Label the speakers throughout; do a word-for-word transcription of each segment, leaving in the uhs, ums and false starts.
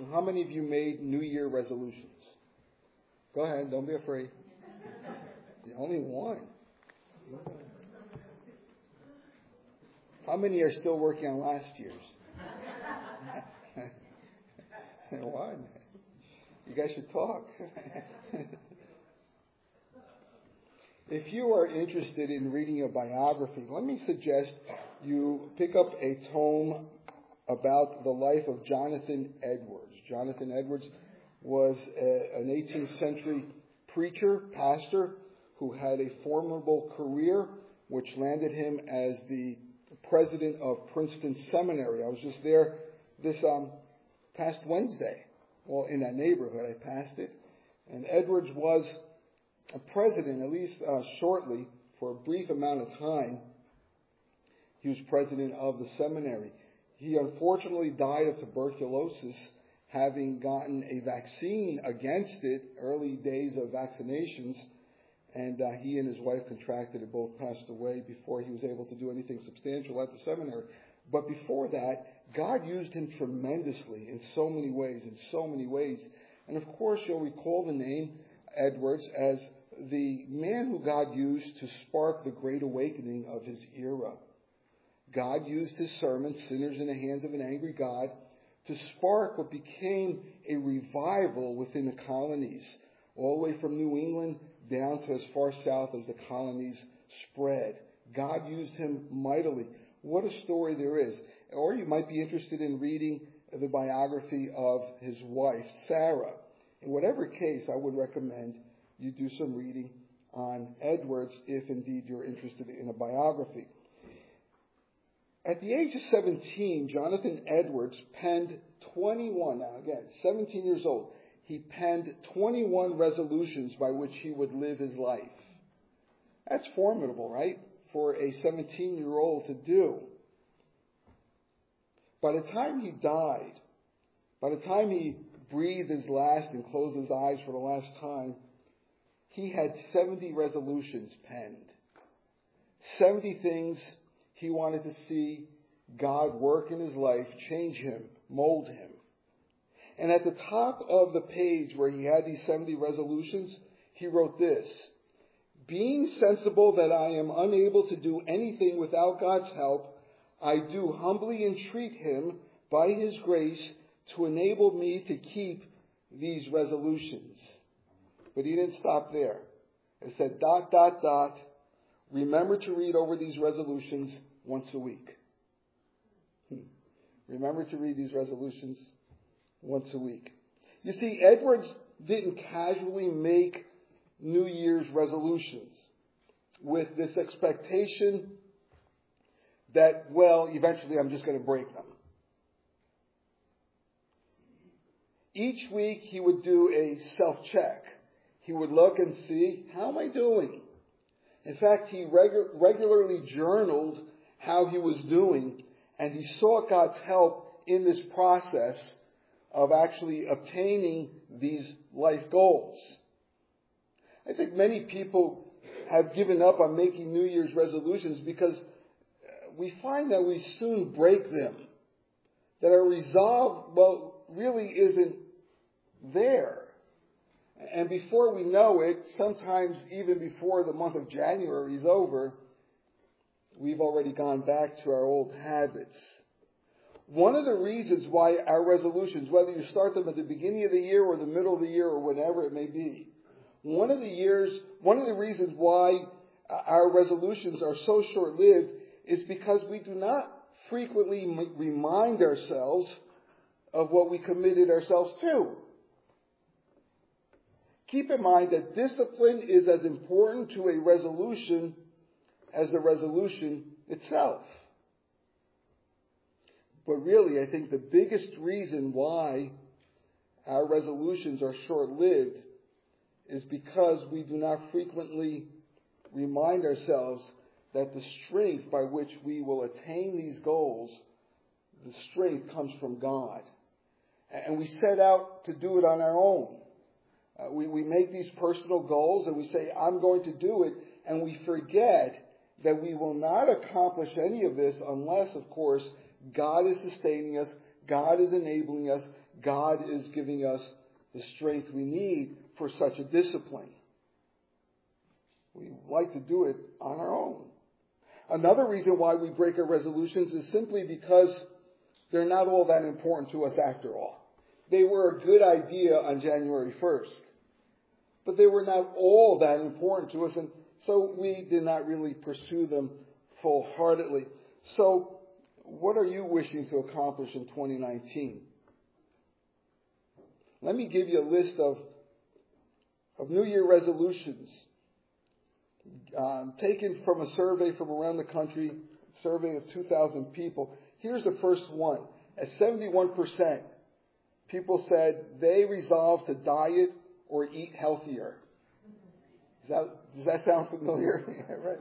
Speaker 1: How many of you made New Year resolutions? Go ahead, don't be afraid. The only one. How many are still working on last year's? One. You guys should talk. If you are interested in reading a biography, let me suggest you pick up a tome about the life of Jonathan Edwards. Jonathan Edwards was a, an eighteenth century preacher, pastor, who had a formidable career, which landed him as the president of Princeton Seminary. I was just there this um, past Wednesday. Well, in that neighborhood, I passed it. And Edwards was a president, at least uh, shortly, for a brief amount of time. He was president of the seminary. He unfortunately died of tuberculosis, having gotten a vaccine against it, early days of vaccinations, and uh, he and his wife contracted it, both passed away before he was able to do anything substantial at the seminary. But before that, God used him tremendously in so many ways, in so many ways. And of course, you'll recall the name Edwards as the man who God used to spark the great awakening of his era. God used his sermon, Sinners in the Hands of an Angry God, to spark what became a revival within the colonies, all the way from New England down to as far south as the colonies spread. God used him mightily. What a story there is. Or you might be interested in reading the biography of his wife, Sarah. In whatever case, I would recommend you do some reading on Edwards if indeed you're interested in a biography. At the age of seventeen, Jonathan Edwards penned twenty-one, now again, seventeen years old, he penned twenty-one resolutions by which he would live his life. That's formidable, right? For a seventeen-year-old to do. By the time he died, by the time he breathed his last and closed his eyes for the last time, he had seventy resolutions penned. seventy things he wanted to see God work in his life, change him, mold him. And at the top of the page where he had these seventy resolutions, he wrote this: being sensible that I am unable to do anything without God's help, I do humbly entreat him by his grace to enable me to keep these resolutions. But he didn't stop there. It said dot, dot, dot. Remember to read over these resolutions once a week. Hmm. Remember to read these resolutions once a week. You see, Edwards didn't casually make New Year's resolutions with this expectation that, well, eventually I'm just going to break them. Each week he would do a self-check. He would look and see, how am I doing? In fact, he regu- regularly journaled how he was doing, and he sought God's help in this process of actually obtaining these life goals. I think many people have given up on making New Year's resolutions because we find that we soon break them, that our resolve, well, really isn't there. And before we know it, sometimes even before the month of January is over, we've already gone back to our old habits. One of the reasons why our resolutions, whether you start them at the beginning of the year or the middle of the year or whenever it may be, one of the years, one of the reasons why our resolutions are so short-lived is because we do not frequently remind ourselves of what we committed ourselves to. Keep in mind that discipline is as important to a resolution as the resolution itself. But really, I think the biggest reason why our resolutions are short-lived is because we do not frequently remind ourselves that the strength by which we will attain these goals, the strength comes from God. And we set out to do it on our own. Uh, we, we make these personal goals and we say, I'm going to do it. And we forget that we will not accomplish any of this unless, of course, God is sustaining us, God is enabling us, God is giving us the strength we need for such a discipline. We like to do it on our own. Another reason why we break our resolutions is simply because they're not all that important to us after all. They were a good idea on January first, but they were not all that important to us, and so we did not really pursue them full-heartedly. So, what are you wishing to accomplish in twenty nineteen? Let me give you a list of, of New Year resolutions um, taken from a survey from around the country, a survey of two thousand people. Here's the first one. At seventy-one percent, people said they resolved to diet or eat healthier. Does that, does that sound familiar? Yeah, right.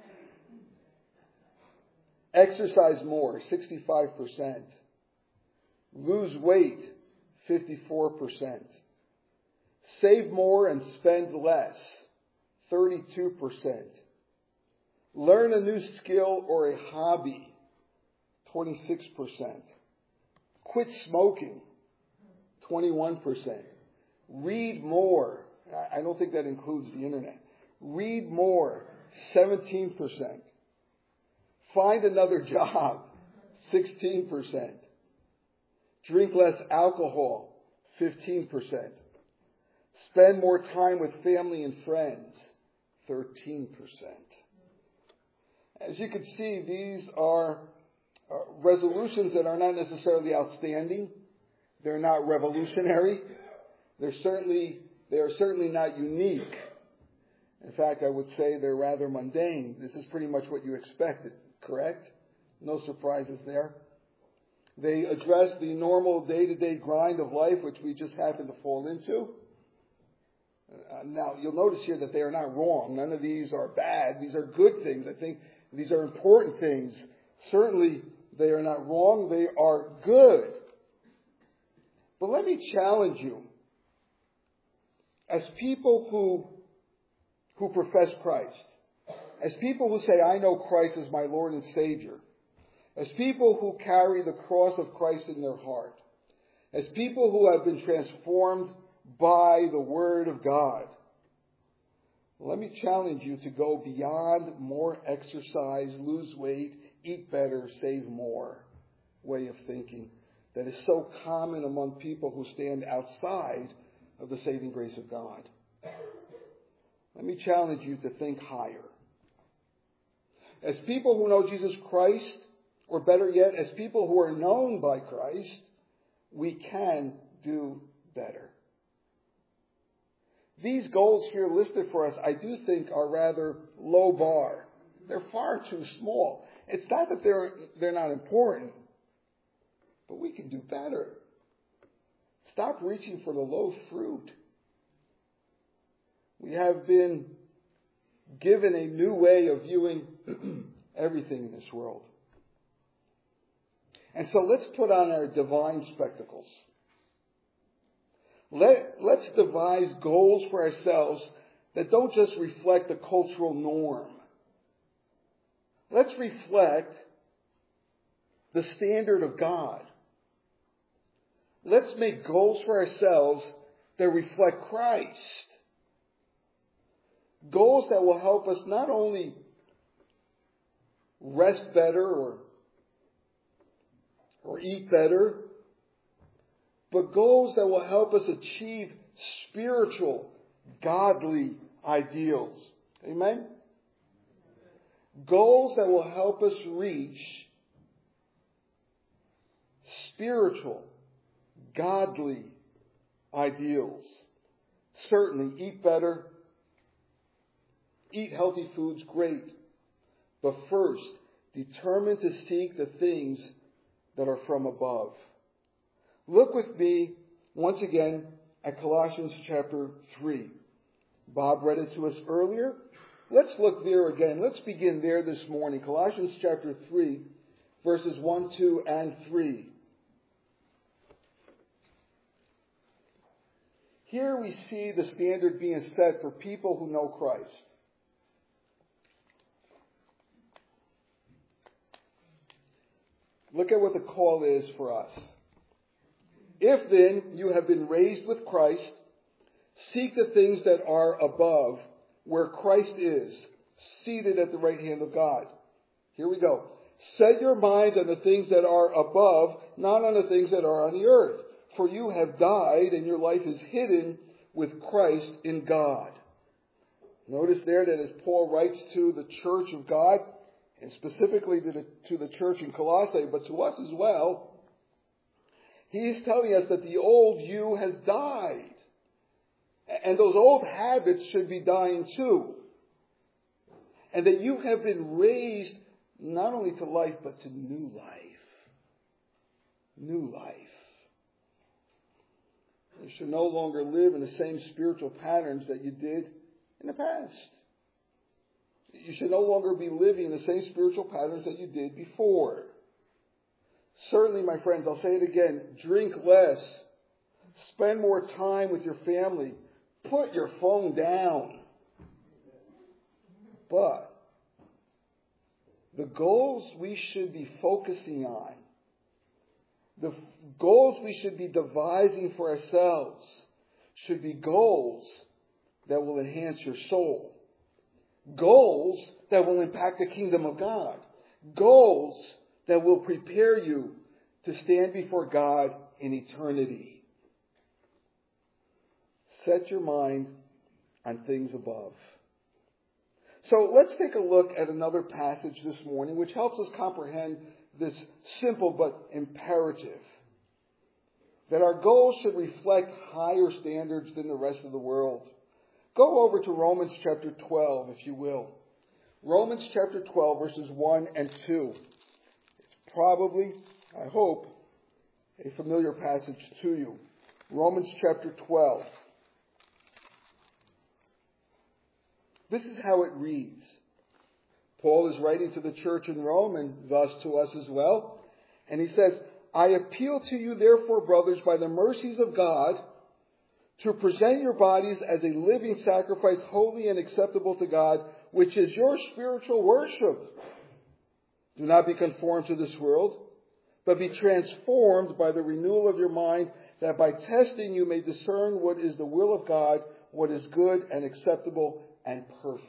Speaker 1: Yeah. Exercise more, sixty-five percent. Lose weight, fifty-four percent. Save more and spend less, thirty-two percent. Learn a new skill or a hobby, twenty-six percent. Quit smoking, twenty-one percent. Read more. I don't think that includes the internet. Read more, seventeen percent. Find another job, sixteen percent. Drink less alcohol, fifteen percent. Spend more time with family and friends, thirteen percent. As you can see, these are uh, resolutions that are not necessarily outstanding. They're not revolutionary. They're certainly, they are certainly not unique. In fact, I would say they're rather mundane. This is pretty much what you expected, correct? No surprises there. They address the normal day-to-day grind of life, which we just happen to fall into. Uh, now, you'll notice here that they are not wrong. None of these are bad. These are good things. I think these are important things. Certainly, they are not wrong. They are good. But let me challenge you. As people who, who profess Christ, as people who say, I know Christ as my Lord and Savior, as people who carry the cross of Christ in their heart, as people who have been transformed by the Word of God, let me challenge you to go beyond more exercise, lose weight, eat better, save more way of thinking that is so common among people who stand outside of the saving grace of God. Let me challenge you to think higher. As people who know Jesus Christ, or better yet, as people who are known by Christ, we can do better. These goals here listed for us, I do think, are rather low bar. They're far too small. It's not that they're, they're not important, but we can do better. Stop reaching for the low fruit. We have been given a new way of viewing everything in this world. And so let's put on our divine spectacles. Let, let's devise goals for ourselves that don't just reflect the cultural norm. Let's reflect the standard of God. Let's make goals for ourselves that reflect Christ. Goals that will help us not only rest better or, or eat better, but goals that will help us achieve spiritual, godly ideals. Amen? Goals that will help us reach spiritual, godly ideals. Certainly, eat better, eat healthy foods, great. But first, determine to seek the things that are from above. Look with me once again at Colossians chapter three. Bob read it to us earlier. Let's look there again. Let's begin there this morning. Colossians chapter three, verses one, two, and three. Here we see the standard being set for people who know Christ. Look at what the call is for us. If then you have been raised with Christ, seek the things that are above, where Christ is, seated at the right hand of God. Here we go. Set your minds on the things that are above, not on the things that are on the earth. For you have died, and your life is hidden with Christ in God. Notice there that as Paul writes to the church of God, and specifically to the, to the church in Colossae, but to us as well, he is telling us that the old you has died. And those old habits should be dying too. And that you have been raised not only to life, but to new life. New life. You should no longer live in the same spiritual patterns that you did in the past. You should no longer be living in the same spiritual patterns that you did before. Certainly, my friends, I'll say it again, drink less. Spend more time with your family. Put your phone down. But the goals we should be focusing on, the goals we should be devising for ourselves, should be goals that will enhance your soul. Goals that will impact the kingdom of God. Goals that will prepare you to stand before God in eternity. Set your mind on things above. So let's take a look at another passage this morning which helps us comprehend this simple but imperative. That our goals should reflect higher standards than the rest of the world. Go over to Romans chapter twelve, if you will. Romans chapter twelve, verses one and two. It's probably, I hope, a familiar passage to you. Romans chapter twelve. This is how it reads. Paul is writing to the church in Rome and thus to us as well. And he says, I appeal to you therefore, brothers, by the mercies of God, to present your bodies as a living sacrifice, holy and acceptable to God, which is your spiritual worship. Do not be conformed to this world, but be transformed by the renewal of your mind, that by testing you may discern what is the will of God, what is good and acceptable and perfect.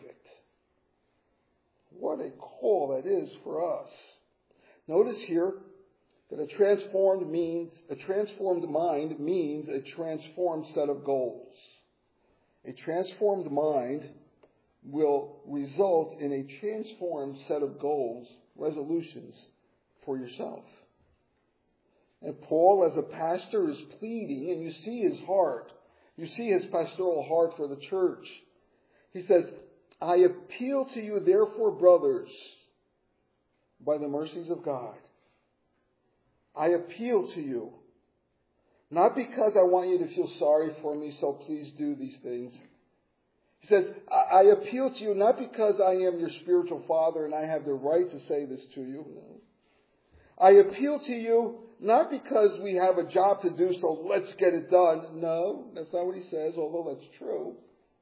Speaker 1: What a call that is for us. Notice here that a transformed means a transformed mind means a transformed set of goals. A transformed mind will result in a transformed set of goals, resolutions for yourself. And Paul, as a pastor, is pleading, and you see his heart. You see his pastoral heart for the church. He says, I appeal to you, therefore, brothers, by the mercies of God. I appeal to you. Not because I want you to feel sorry for me, so please do these things. He says, I, I appeal to you not because I am your spiritual father and I have the right to say this to you. No. I appeal to you not because we have a job to do, so let's get it done. No, that's not what he says, although that's true.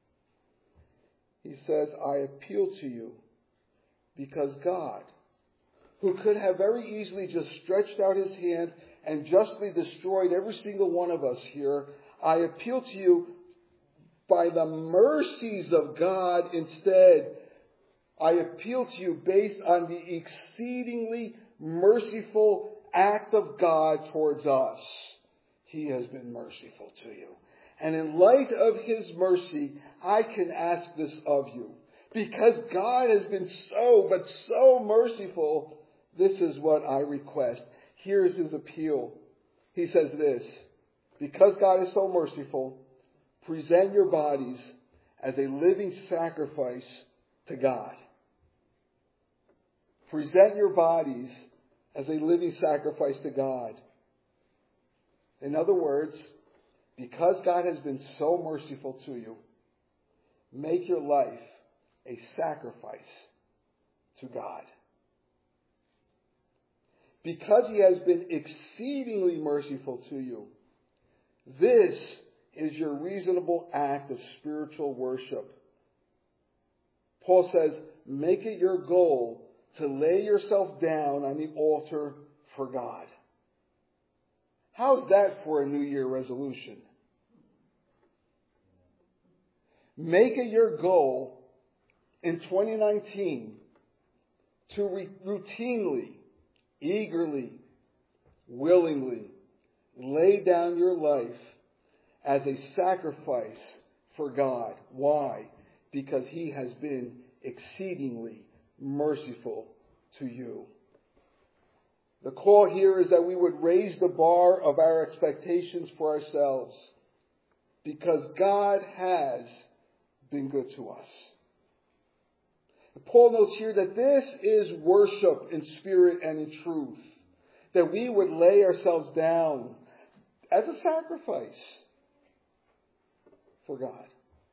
Speaker 1: He says, I appeal to you because God, who could have very easily just stretched out his hand and justly destroyed every single one of us here, I appeal to you by the mercies of God instead. I appeal to you based on the exceedingly merciful act of God towards us. He has been merciful to you. And in light of his mercy, I can ask this of you. Because God has been so, but so merciful, this is what I request. Here's his appeal. He says this, because God is so merciful, present your bodies as a living sacrifice to God. Present your bodies as a living sacrifice to God. In other words, because God has been so merciful to you, make your life a sacrifice to God. Because he has been exceedingly merciful to you, this is your reasonable act of spiritual worship. Paul says, make it your goal to lay yourself down on the altar for God. How's that for a New Year resolution? Make it your goal in twenty nineteen to re- routinely, eagerly, willingly lay down your life as a sacrifice for God. Why? Because He has been exceedingly merciful to you. The call here is that we would raise the bar of our expectations for ourselves, because God has been good to us. And Paul notes here that this is worship in spirit and in truth, that we would lay ourselves down as a sacrifice for God.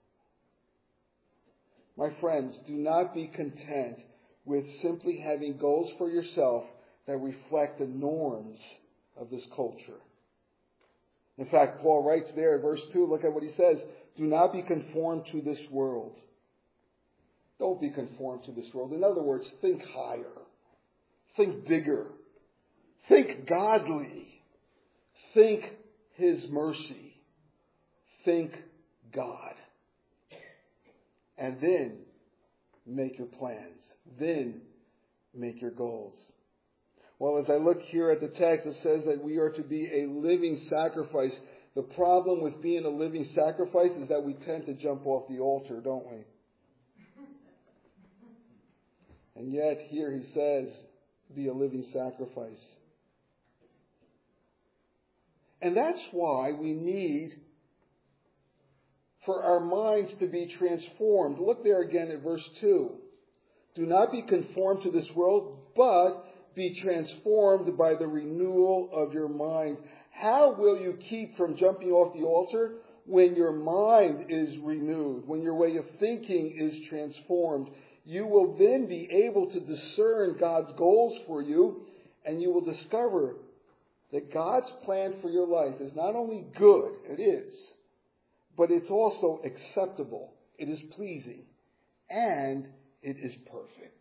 Speaker 1: My friends, do not be content with simply having goals for yourself that reflect the norms of this culture. In fact, Paul writes there in verse two, look at what he says, do not be conformed to this world. Don't be conformed to this world. In other words, think higher. Think bigger. Think godly. Think His mercy. Think God. And then make your plans. Then make your goals. Well, as I look here at the text, it says that we are to be a living sacrifice. The problem with being a living sacrifice is that we tend to jump off the altar, don't we? And yet, here he says, be a living sacrifice. And that's why we need for our minds to be transformed. Look there again at verse two. Do not be conformed to this world, but be transformed by the renewal of your mind. How will you keep from jumping off the altar? When your mind is renewed, when your way of thinking is transformed, you will then be able to discern God's goals for you, and you will discover that God's plan for your life is not only good, it is, but it's also acceptable, it is pleasing, and it is perfect.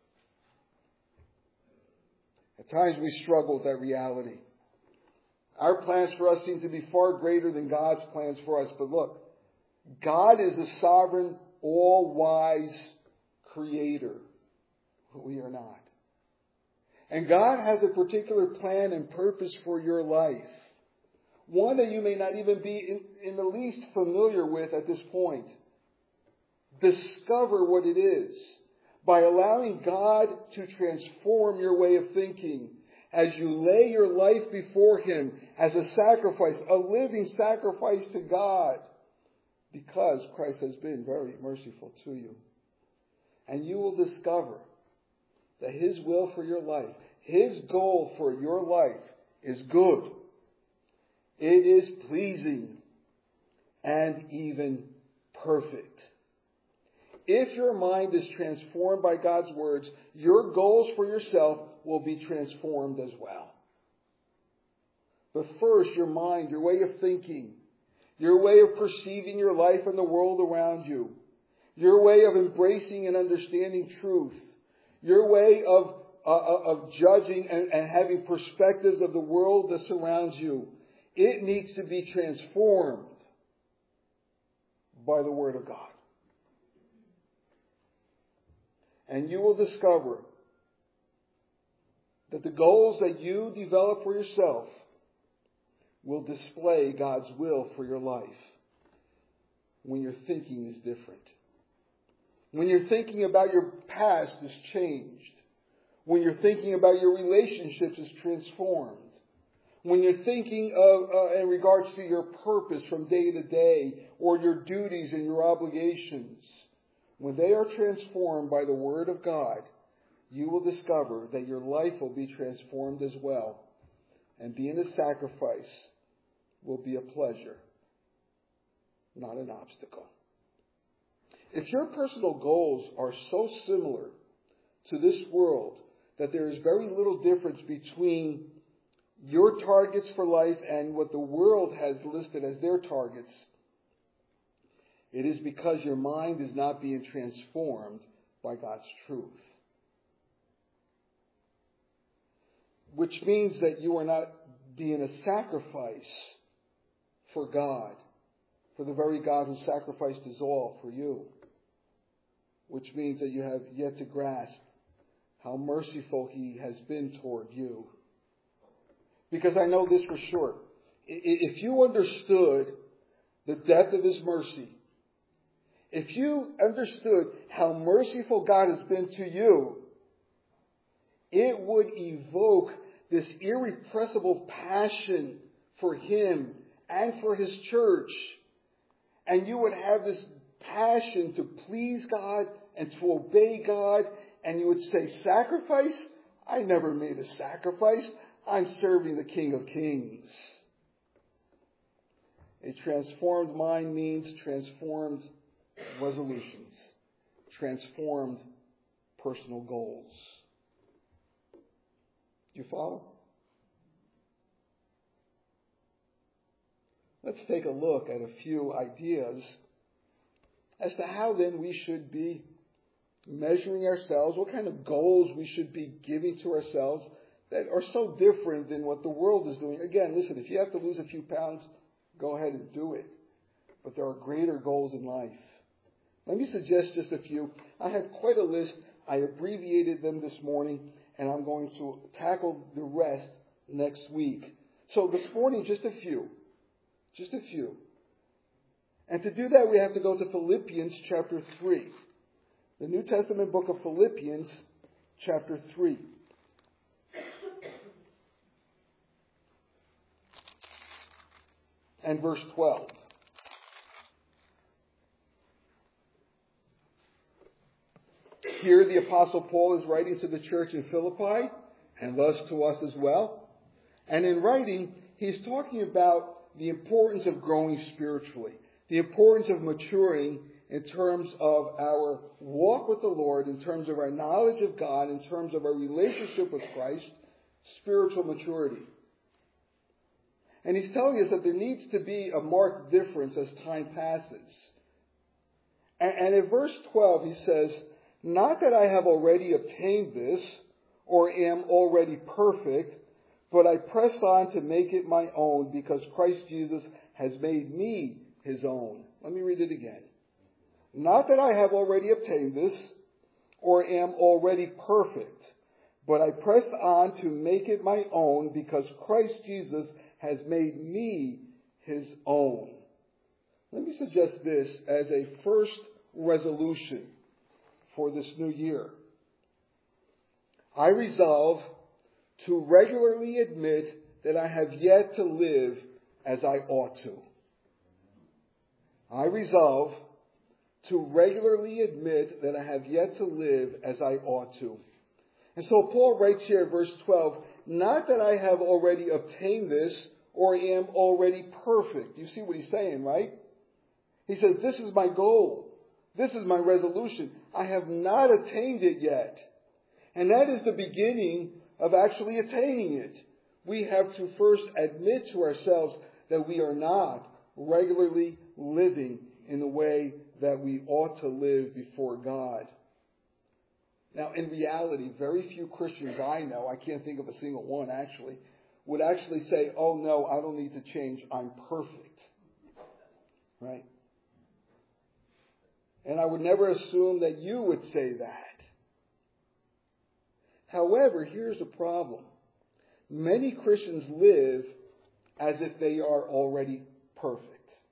Speaker 1: At times we struggle with that reality. Our plans for us seem to be far greater than God's plans for us. But look, God is the sovereign, all-wise creator. We are not. And God has a particular plan and purpose for your life. One that you may not even be in, in the least familiar with at this point. Discover what it is by allowing God to transform your way of thinking as you lay your life before Him as a sacrifice, a living sacrifice to God, because Christ has been very merciful to you. And you will discover that His will for your life, His goal for your life is good. It is pleasing and even perfect. If your mind is transformed by God's words, your goals for yourself will be transformed as well. But first, your mind, your way of thinking, your way of perceiving your life and the world around you, your way of embracing and understanding truth, your way of, uh, of judging and, and having perspectives of the world that surrounds you, it needs to be transformed by the Word of God. And you will discover that the goals that you develop for yourself will display God's will for your life when your thinking is different. When your thinking about your past is changed. When you're thinking about your relationships is transformed. When you're thinking of, uh, in regards to your purpose from day to day, or your duties and your obligations, when they are transformed by the Word of God, you will discover that your life will be transformed as well. And being a sacrifice will be a pleasure, not an obstacle. If your personal goals are so similar to this world that there is very little difference between your targets for life and what the world has listed as their targets, it is because your mind is not being transformed by God's truth. Which means that you are not being a sacrifice for God, for the very God who sacrificed his all for you. Which means that you have yet to grasp how merciful he has been toward you. Because I know this for sure. If you understood the depth of his mercy, if you understood how merciful God has been to you, it would evoke this irrepressible passion for him and for his church. And you would have this passion to please God and to obey God. And you would say, sacrifice? I never made a sacrifice. I'm serving the King of Kings. A transformed mind means transformed resolutions, transformed personal goals. Do you follow? Let's take a look at a few ideas as to how then we should be measuring ourselves, what kind of goals we should be giving to ourselves that are so different than what the world is doing. Again, listen, if you have to lose a few pounds, go ahead and do it. But there are greater goals in life. Let me suggest just a few. I had quite a list. I abbreviated them this morning, and I'm going to tackle the rest next week. So this morning, just a few. Just a few. And to do that, we have to go to Philippians chapter three. The New Testament book of Philippians chapter three. And verse twelve. Here the Apostle Paul is writing to the church in Philippi, and thus to us as well. And in writing, he's talking about the importance of growing spiritually, the importance of maturing in terms of our walk with the Lord, in terms of our knowledge of God, in terms of our relationship with Christ, spiritual maturity. And he's telling us that there needs to be a marked difference as time passes. And, and in verse twelve, he says, not that I have already obtained this, or am already perfect, but I press on to make it my own, because Christ Jesus has made me his own. Let me read it again. Not that I have already obtained this, or am already perfect, but I press on to make it my own, because Christ Jesus has made me his own. Let me suggest this as a first resolution for this new year. I resolve to regularly admit that I have yet to live as I ought to. I resolve to regularly admit that I have yet to live as I ought to. And so Paul writes here in verse twelve, not that I have already obtained this or am already perfect. You see what he's saying, right? He says, this is my goal. This is my resolution. I have not attained it yet. And that is the beginning of actually attaining it. We have to first admit to ourselves that we are not regularly living in the way that we ought to live before God. Now, in reality, very few Christians I know, I can't think of a single one actually, would actually say, oh no, I don't need to change, I'm perfect. Right? And I would never assume that you would say that. However, here's the problem. Many Christians live as if they are already perfect.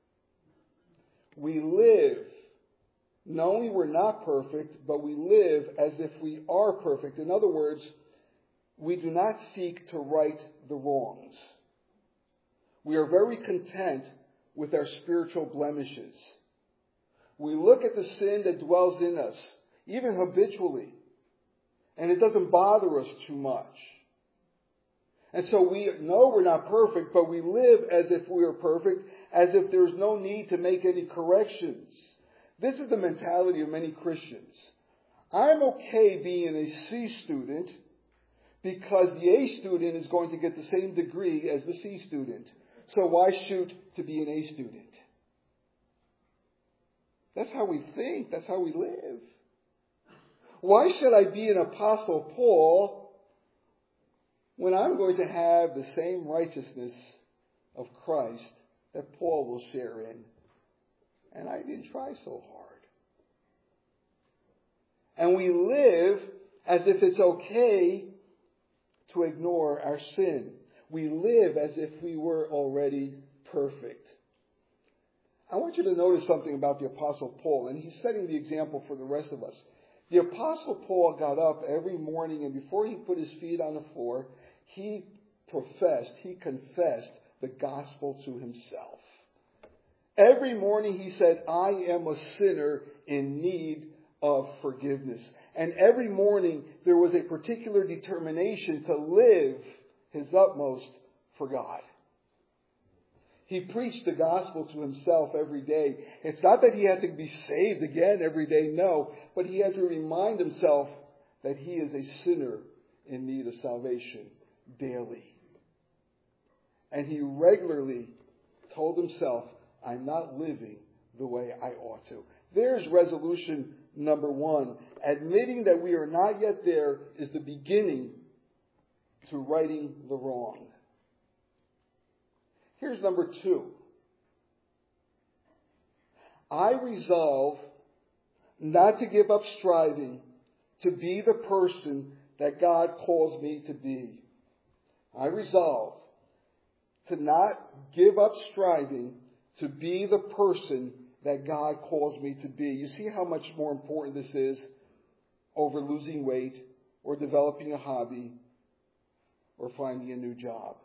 Speaker 1: We live, not only we're not perfect, but we live as if we are perfect. In other words, we do not seek to right the wrongs. We are very content with our spiritual blemishes. We look at the sin that dwells in us, even habitually, and it doesn't bother us too much. And so we know we're not perfect, but we live as if we are perfect, as if there's no need to make any corrections. This is the mentality of many Christians. I'm okay being a C student because the A student is going to get the same degree as the C student. So why shoot to be an A student? That's how we think. That's how we live. Why should I be an Apostle Paul when I'm going to have the same righteousness of Christ that Paul will share in? And I didn't try so hard. And we live as if it's okay to ignore our sin. We live as if we were already perfect. I want you to notice something about the Apostle Paul, and he's setting the example for the rest of us. The Apostle Paul got up every morning, and before he put his feet on the floor, he professed, he confessed the gospel to himself. Every morning he said, I am a sinner in need of forgiveness. And every morning there was a particular determination to live his utmost for God. He preached the gospel to himself every day. It's not that he had to be saved again every day, no. But he had to remind himself that he is a sinner in need of salvation daily. And he regularly told himself, I'm not living the way I ought to. There's resolution number one. Admitting that we are not yet there is the beginning to righting the wrong. Here's number two. I resolve not to give up striving to be the person that God calls me to be. I resolve to not give up striving to be the person that God calls me to be. You see how much more important this is over losing weight or developing a hobby or finding a new job.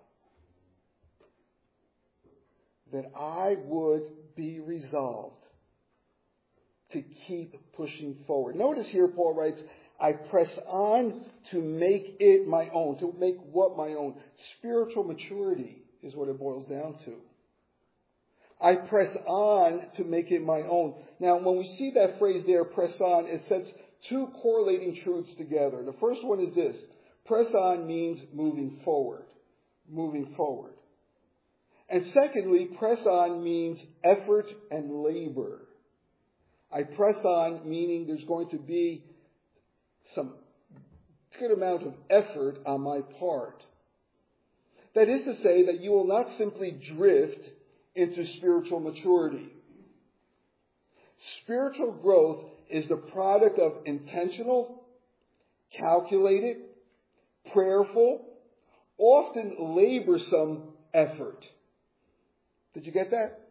Speaker 1: That I would be resolved to keep pushing forward. Notice here Paul writes, I press on to make it my own. To make what my own? Spiritual maturity is what it boils down to. I press on to make it my own. Now, when we see that phrase there, press on, it sets two correlating truths together. The first one is this. Press on means moving forward. Moving forward. And secondly, press on means effort and labor. I press on, meaning there's going to be some good amount of effort on my part. That is to say that you will not simply drift into spiritual maturity. Spiritual growth is the product of intentional, calculated, prayerful, often laborsome effort. Did you get that?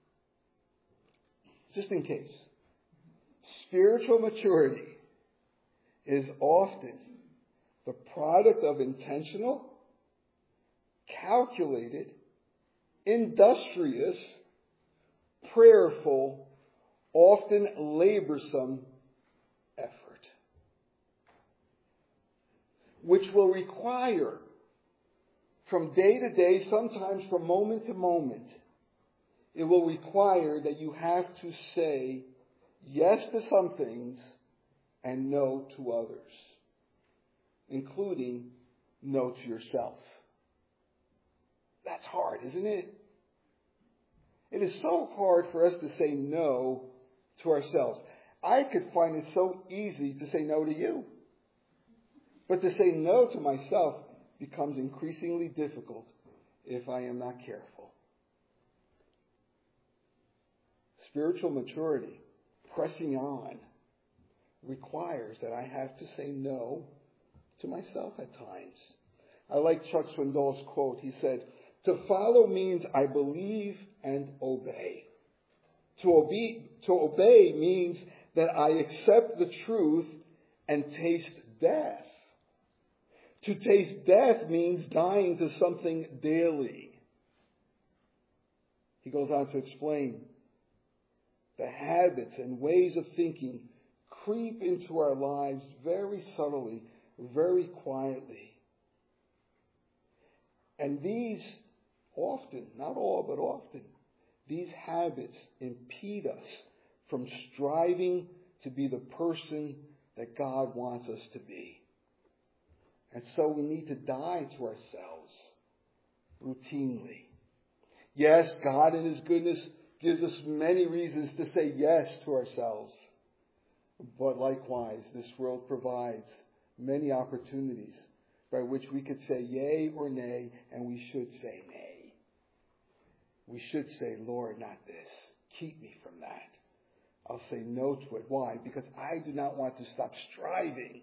Speaker 1: Just in case. Spiritual maturity is often the product of intentional, calculated, industrious, prayerful, often laborsome effort, which will require from day to day, sometimes from moment to moment, it will require that you have to say yes to some things and no to others, including no to yourself. That's hard, isn't it? It is so hard for us to say no to ourselves. I could find it so easy to say no to you. But to say no to myself becomes increasingly difficult if I am not careful. Spiritual maturity, pressing on, requires that I have to say no to myself at times. I like Chuck Swindoll's quote. He said, to follow means I believe and obey. To obey, to obey means that I accept the truth and taste death. To taste death means dying to something daily. He goes on to explain the habits and ways of thinking creep into our lives very subtly, very quietly. And these often, not all, but often, these habits impede us from striving to be the person that God wants us to be. And so we need to die to ourselves routinely. Yes, God in His goodness gives us many reasons to say yes to ourselves. But likewise, this world provides many opportunities by which we could say yea or nay, and we should say nay. We should say, Lord, not this. Keep me from that. I'll say no to it. Why? Because I do not want to stop striving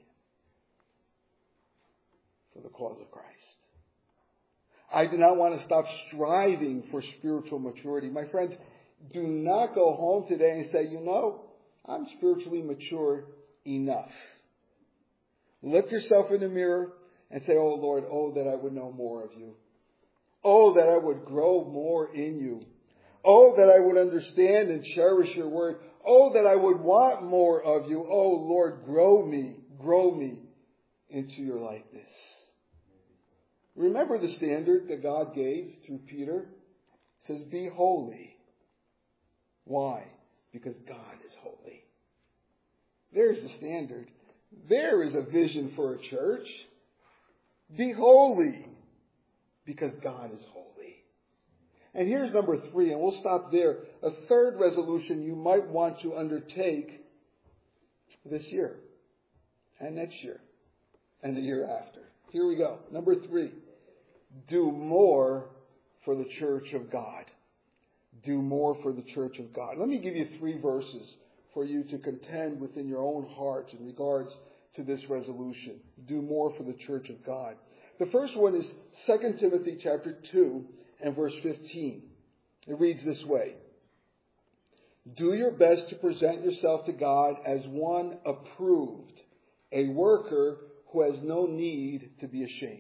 Speaker 1: for the cause of Christ. I do not want to stop striving for spiritual maturity. My friends, do not go home today and say, you know, I'm spiritually mature enough. Look yourself in the mirror and say, oh Lord, oh that I would know more of you. Oh that I would grow more in you. Oh that I would understand and cherish your word. Oh that I would want more of you. Oh Lord, grow me, grow me into your likeness. Remember the standard that God gave through Peter? It says, be holy. Why? Because God is holy. There's the standard. There is a vision for a church. Be holy. Because God is holy. And here's number three, and we'll stop there. A third resolution you might want to undertake this year, and next year, and the year after. Here we go. Number three. Do more for the church of God. Do more for the church of God. Let me give you three verses for you to contend within your own heart in regards to this resolution. Do more for the church of God. The first one is Second Timothy chapter two and verse fifteen. It reads this way. Do your best to present yourself to God as one approved, a worker who has no need to be ashamed.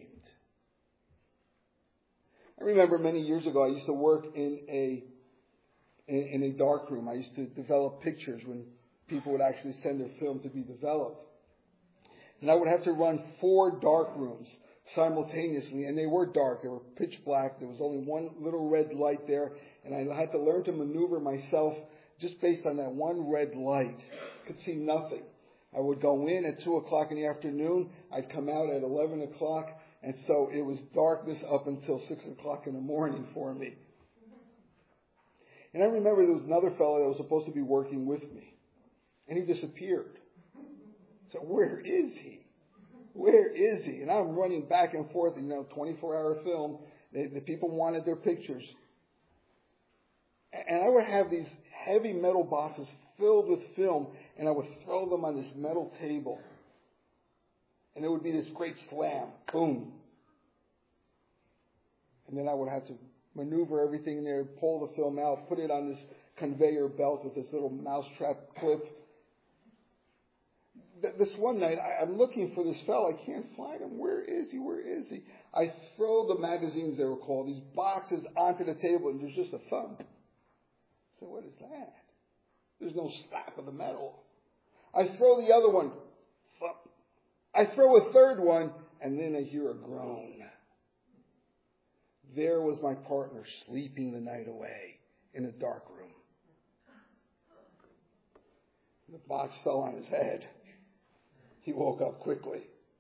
Speaker 1: I remember many years ago I used to work in a in, in a dark room. I used to develop pictures when people would actually send their film to be developed. And I would have to run four dark rooms simultaneously, and they were dark. They were pitch black. There was only one little red light there, and I had to learn to maneuver myself just based on that one red light. I could see nothing. I would go in at two o'clock in the afternoon. I'd come out at eleven o'clock. And so it was darkness up until six o'clock in the morning for me. And I remember there was another fellow that was supposed to be working with me. And he disappeared. So where is he? Where is he? And I'm running back and forth, you know, twenty-four hour film. The, the people wanted their pictures. And I would have these heavy metal boxes filled with film, and I would throw them on this metal table. And there would be this great slam. Boom. And then I would have to maneuver everything in there, pull the film out, put it on this conveyor belt with this little mousetrap clip. This one night, I'm looking for this fellow. I can't find him. Where is he? Where is he? I throw the magazines, they were called, these boxes onto the table, and there's just a thump. So what is that? There's no slap of the metal. I throw the other one. Thump. I throw a third one, and then I hear a groan. There was my partner sleeping the night away in a dark room. The box fell on his head. He woke up quickly.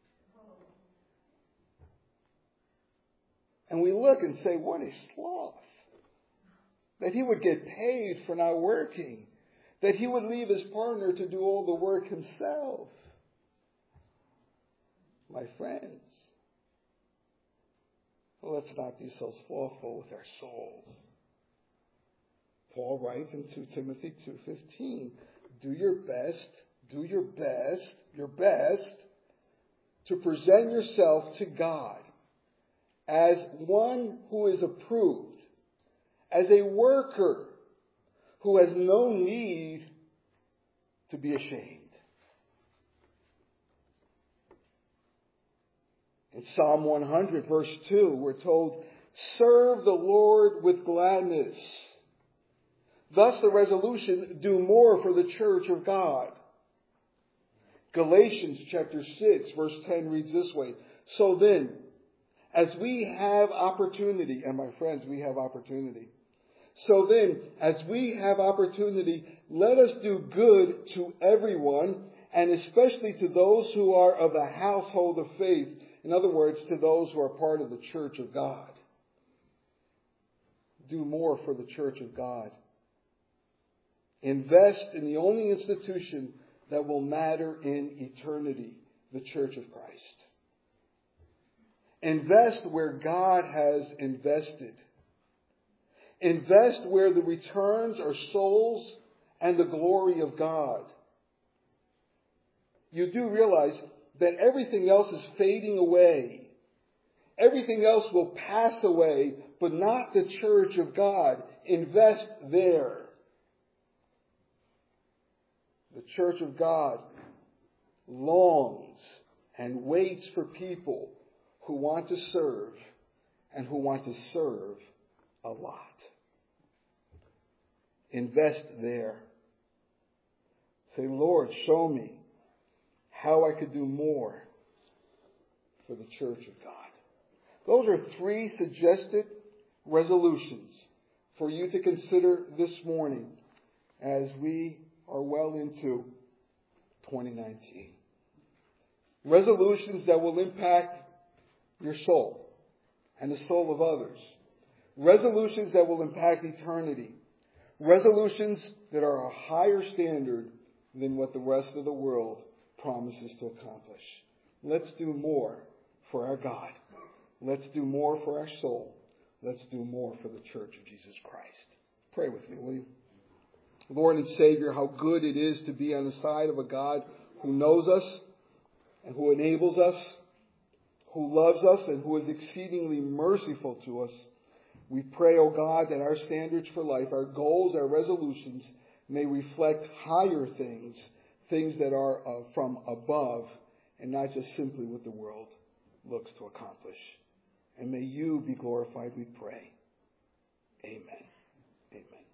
Speaker 1: And we look and say, what a sloth. That he would get paid for not working. That he would leave his partner to do all the work himself. My friends, let's not be so slothful with our souls. Paul writes in Second Timothy two fifteen, do your best, do your best, your best to present yourself to God as one who is approved, as a worker who has no need to be ashamed. In Psalm one hundred, verse two, we're told, serve the Lord with gladness. Thus the resolution, do more for the church of God. Galatians chapter six, verse ten reads this way, so then, as we have opportunity, and my friends, we have opportunity. So then, as we have opportunity, let us do good to everyone, and especially to those who are of the household of faith. In other words, to those who are part of the church of God. Do more for the church of God. Invest in the only institution that will matter in eternity, the church of Christ. Invest where God has invested. Invest where the returns are souls and the glory of God. You do realize that everything else is fading away. Everything else will pass away, but not the church of God. Invest there. The church of God longs and waits for people who want to serve and who want to serve a lot. Invest there. Say, Lord, show me how I could do more for the church of God. Those are three suggested resolutions for you to consider this morning as we are well into twenty nineteen. Resolutions that will impact your soul and the soul of others. Resolutions that will impact eternity. Resolutions that are a higher standard than what the rest of the world promises to accomplish. Let's do more for our God. Let's do more for our soul. Let's do more for the church of Jesus Christ. Pray with me, will you? Lord and Savior, how good it is to be on the side of a God who knows us and who enables us, who loves us and who is exceedingly merciful to us. We pray, O God, that our standards for life, our goals, our resolutions may reflect higher things, things that are uh, from above and not just simply what the world looks to accomplish. And may you be glorified, we pray. Amen. Amen.